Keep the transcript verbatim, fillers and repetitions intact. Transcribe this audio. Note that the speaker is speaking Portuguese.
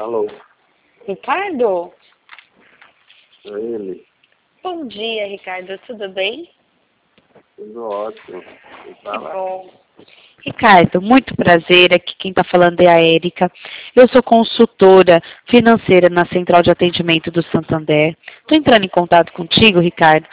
Alô? Ricardo? É ele? Bom dia, Ricardo. Tudo bem? Tudo ótimo. E Que fala. bom. Ricardo, muito prazer. Aqui quem está falando é a Érica. Eu sou consultora financeira na Central de Atendimento do Santander. Estou entrando em contato contigo, Ricardo,